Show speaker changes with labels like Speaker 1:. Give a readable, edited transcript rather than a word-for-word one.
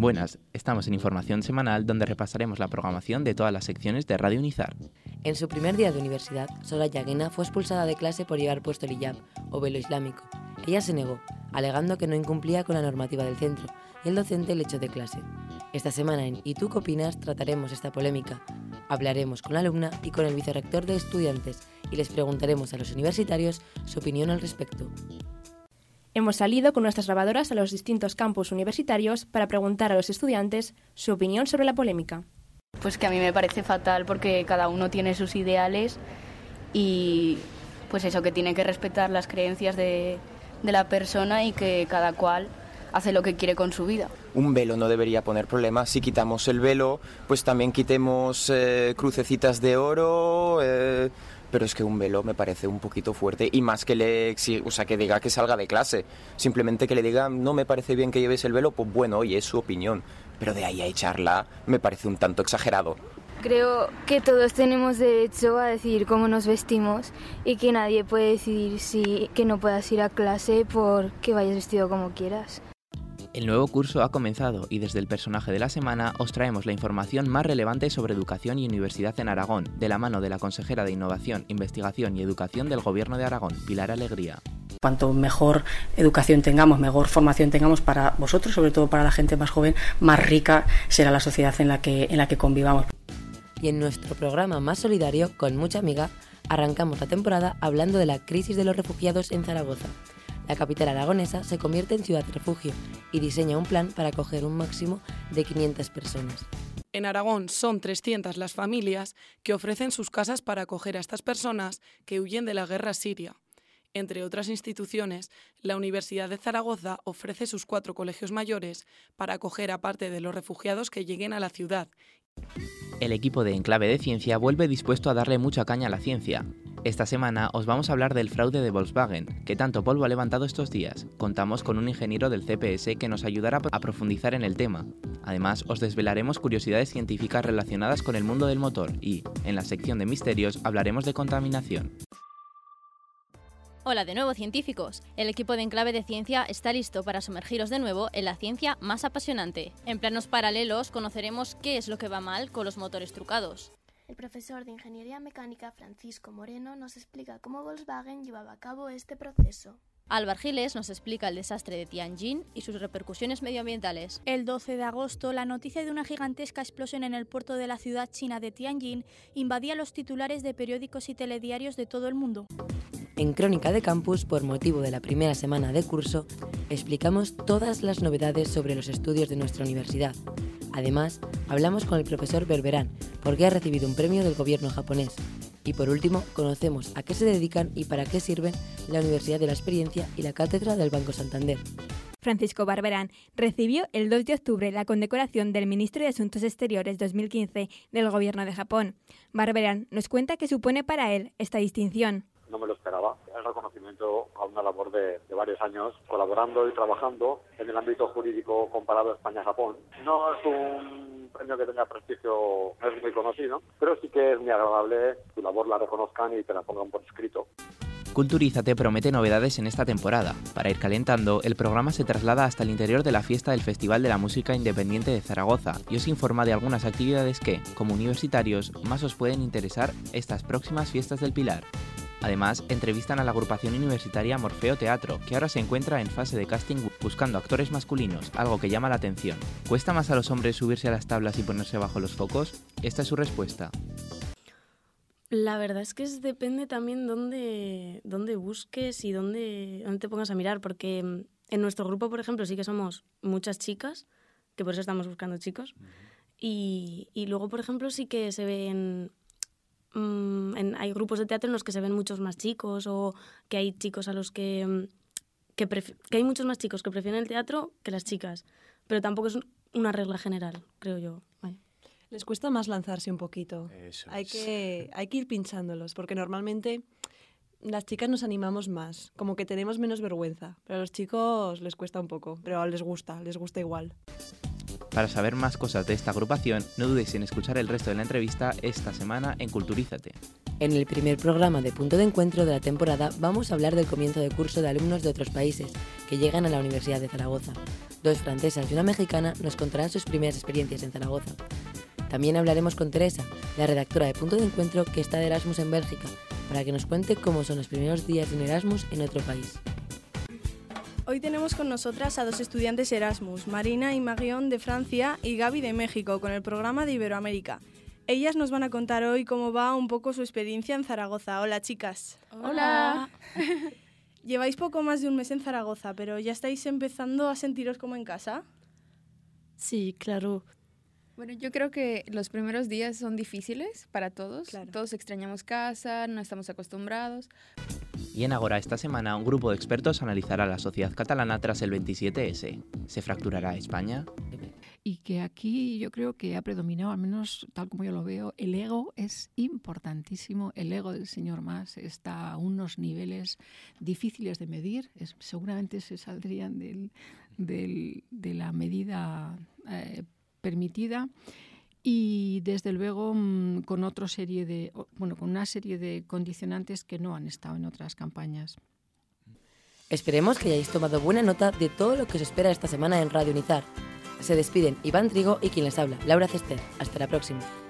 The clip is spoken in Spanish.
Speaker 1: Buenas, estamos en Información Semanal donde repasaremos la programación de todas las secciones de Radio Unizar.
Speaker 2: En su primer día de universidad, Soraya Guena fue expulsada de clase por llevar puesto el hijab, o velo islámico. Ella se negó, alegando que no incumplía con la normativa del centro, y el docente le echó de clase. Esta semana en ¿Y tú qué opinas?, trataremos esta polémica. Hablaremos con la alumna y con el vicerrector de estudiantes y les preguntaremos a los universitarios su opinión al respecto.
Speaker 3: Hemos salido con nuestras grabadoras a los distintos campus universitarios para preguntar a los estudiantes su opinión sobre la polémica.
Speaker 4: Pues que a mí me parece fatal porque cada uno tiene sus ideales y pues eso, que tiene que respetar las creencias de la persona y que cada cual hace lo que quiere con su vida.
Speaker 5: Un velo no debería poner problemas. Si quitamos el velo, pues también quitemos crucecitas de oro, pero es que un velo me parece un poquito fuerte y más que que diga que salga de clase. Simplemente que le diga, no me parece bien que lleves el velo, pues bueno, oye, es su opinión. Pero de ahí a echarla me parece un tanto exagerado.
Speaker 6: Creo que todos tenemos derecho a decidir cómo nos vestimos y que nadie puede decidir que no puedas ir a clase porque vayas vestido como quieras.
Speaker 1: El nuevo curso ha comenzado y desde el personaje de la semana os traemos la información más relevante sobre educación y universidad en Aragón, de la mano de la consejera de Innovación, Investigación y Educación del Gobierno de Aragón, Pilar Alegría.
Speaker 7: Cuanto mejor educación tengamos, mejor formación tengamos para vosotros, sobre todo para la gente más joven, más rica será la sociedad en la que convivamos.
Speaker 2: Y en nuestro programa más solidario, con mucha amiga, arrancamos la temporada hablando de la crisis de los refugiados en Zaragoza. La capital aragonesa se convierte en ciudad refugio y diseña un plan para acoger un máximo de 500 personas.
Speaker 8: En Aragón son 300 las familias que ofrecen sus casas para acoger a estas personas que huyen de la guerra siria. Entre otras instituciones, la Universidad de Zaragoza ofrece sus 4 colegios mayores para acoger a parte de los refugiados que lleguen a la ciudad.
Speaker 1: El equipo de Enclave de Ciencia vuelve dispuesto a darle mucha caña a la ciencia. Esta semana os vamos a hablar del fraude de Volkswagen, que tanto polvo ha levantado estos días. Contamos con un ingeniero del CPS que nos ayudará a profundizar en el tema. Además, os desvelaremos curiosidades científicas relacionadas con el mundo del motor y, en la sección de misterios, hablaremos de contaminación.
Speaker 9: Hola de nuevo, científicos. El equipo de Enclave de Ciencia está listo para sumergiros de nuevo en la ciencia más apasionante. En planos paralelos conoceremos qué es lo que va mal con los motores trucados.
Speaker 10: El profesor de Ingeniería Mecánica Francisco Moreno nos explica cómo Volkswagen llevaba a cabo este proceso.
Speaker 9: Álvaro Giles nos explica el desastre de Tianjin y sus repercusiones medioambientales.
Speaker 11: El 12 de agosto, la noticia de una gigantesca explosión en el puerto de la ciudad china de Tianjin invadía los titulares de periódicos y telediarios de todo el mundo.
Speaker 2: En Crónica de Campus, por motivo de la primera semana de curso, explicamos todas las novedades sobre los estudios de nuestra universidad. Además, hablamos con el profesor Berberán, porque ha recibido un premio del gobierno japonés. Y por último, conocemos a qué se dedican y para qué sirven la Universidad de la Experiencia y la Cátedra del Banco Santander.
Speaker 12: Francisco Barberán recibió el 2 de octubre la condecoración del Ministro de Asuntos Exteriores 2015 del Gobierno de Japón. Barberán nos cuenta qué supone para él esta distinción.
Speaker 13: No me lo esperaba. Es reconocimiento a una labor de varios años colaborando y trabajando en el ámbito jurídico comparado a España-Japón. No es un premio que tenga prestigio, no es muy conocido, pero sí que es muy agradable que tu labor la reconozcan y te la pongan por escrito.
Speaker 1: Culturízate promete novedades en esta temporada. Para ir calentando, el programa se traslada hasta el interior de la fiesta del Festival de la Música Independiente de Zaragoza y os informa de algunas actividades que, como universitarios, más os pueden interesar estas próximas fiestas del Pilar. Además, entrevistan a la agrupación universitaria Morfeo Teatro, que ahora se encuentra en fase de casting buscando actores masculinos, algo que llama la atención. ¿Cuesta más a los hombres subirse a las tablas y ponerse bajo los focos? Esta es su respuesta.
Speaker 14: La verdad es que depende también dónde busques y dónde te pongas a mirar, porque en nuestro grupo, por ejemplo, sí que somos muchas chicas, que por eso estamos buscando chicos, y luego, por ejemplo, sí que se ven... hay grupos de teatro en los que se ven muchos más chicos o que hay chicos a los que hay muchos más chicos que prefieren el teatro que las chicas, pero tampoco es una regla general, creo yo. Vaya.
Speaker 15: Les cuesta más lanzarse un poquito. Hay que ir pinchándolos, porque normalmente las chicas nos animamos más, como que tenemos menos vergüenza, pero a los chicos les cuesta un poco, pero les gusta igual.
Speaker 1: Para saber más cosas de esta agrupación, no dudes en escuchar el resto de la entrevista esta semana en Culturízate.
Speaker 2: En el primer programa de Punto de Encuentro de la temporada vamos a hablar del comienzo de curso de alumnos de otros países que llegan a la Universidad de Zaragoza. 2 francesas y una mexicana nos contarán sus primeras experiencias en Zaragoza. También hablaremos con Teresa, la redactora de Punto de Encuentro que está de Erasmus en Bélgica, para que nos cuente cómo son los primeros días de un Erasmus en otro país.
Speaker 16: Hoy tenemos con nosotras a 2 estudiantes Erasmus, Marina y Marion de Francia y Gaby de México, con el programa de Iberoamérica. Ellas nos van a contar hoy cómo va un poco su experiencia en Zaragoza. Hola, chicas.
Speaker 17: Hola.
Speaker 16: Lleváis poco más de un mes en Zaragoza, pero ¿ya estáis empezando a sentiros como en casa?
Speaker 17: Sí, claro. Bueno, yo creo que los primeros días son difíciles para todos. Claro. Todos extrañamos casa, no estamos acostumbrados.
Speaker 1: Y en Agora esta semana un grupo de expertos analizará la sociedad catalana tras el 27S. ¿Se fracturará España?
Speaker 18: Y que aquí yo creo que ha predominado, al menos tal como yo lo veo, el ego es importantísimo. El ego del señor Mas está a unos niveles difíciles de medir. Seguramente se saldrían de la medida permitida. Y desde luego con una serie de condicionantes que no han estado en otras campañas.
Speaker 2: Esperemos que hayáis tomado buena nota de todo lo que os espera esta semana en Radio Unizar. Se despiden Iván Trigo y quien les habla, Laura Cester. Hasta la próxima.